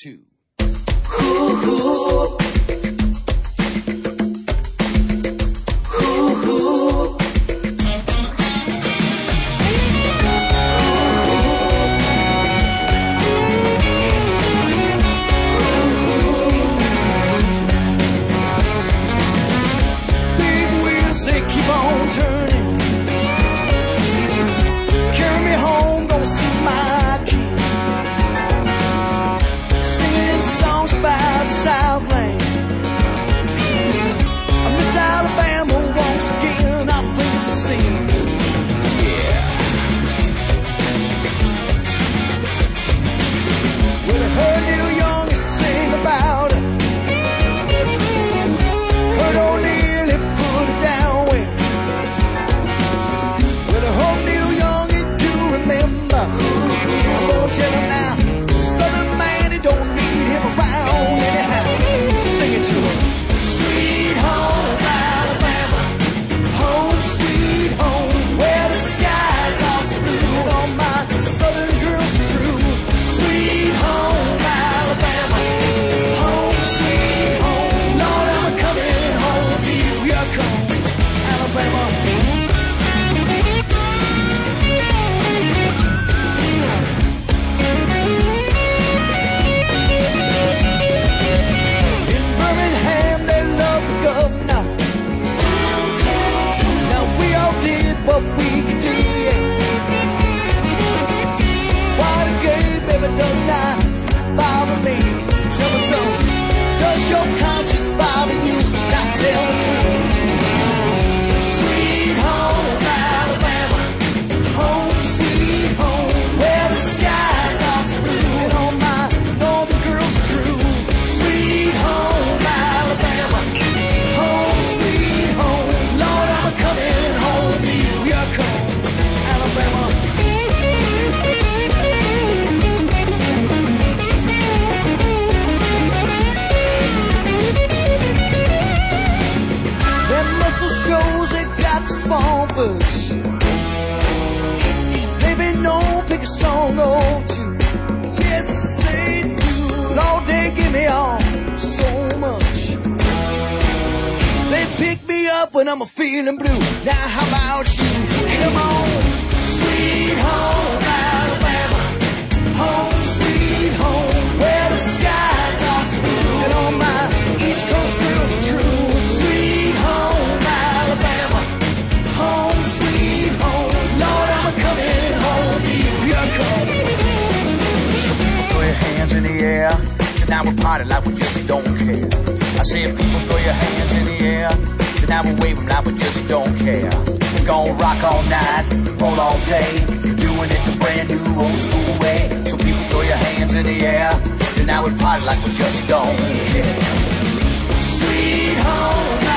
too. Big wheels, they keep on turning. Carry me home, gonna see my kid. Singing songs about Southland. I miss Alabama once again, our things to see. Yeah. Well, I heard Neil Young sing about it. Heard O'Neill, he put it down with. Well, I hope Neil Young, he do remember. I'm gonna tell him now, Southern man, he don't need him around anyhow. Sing it to him. Sweet home Alabama, home sweet home, where the skies are blue and all my Southern girls are true. Sweet home Alabama, home sweet home, Lord, I'm coming home to you. You're home Alabama. In Birmingham, they love the governor. Now we all did what we could do, yeah. Watergate, baby, does not bother me. Tell me so. Does your conscience bother you? Now tell the truth. Sweet home Alabama, home sweet home, where the skies are blue and all my northern girls are true. Sweet home Alabama, home sweet home, Lord, I'm coming home to you. You're home Alabama. Them muscle shows, they got the small books. Maybe no pick a song or two. Yes, they do. Lord, they give me off so much. They pick me up when I'm a feeling blue. Now how about you? Come on. Sweet home Alabama, home sweet home, where the skies are blue and all my East Coast girls are true. Sweet home Alabama, home sweet home, Lord, I'm coming home to you. You're coming. So people throw your hands in the air. Tonight we're party like we just don't care. I said people throw your hands in the air. Tonight we're waving like we just don't care. We're gonna rock all night, roll all day. We're doing it the brand new old school way. So people throw your hands in the air. Tonight we're party like we just don't care. Sweet home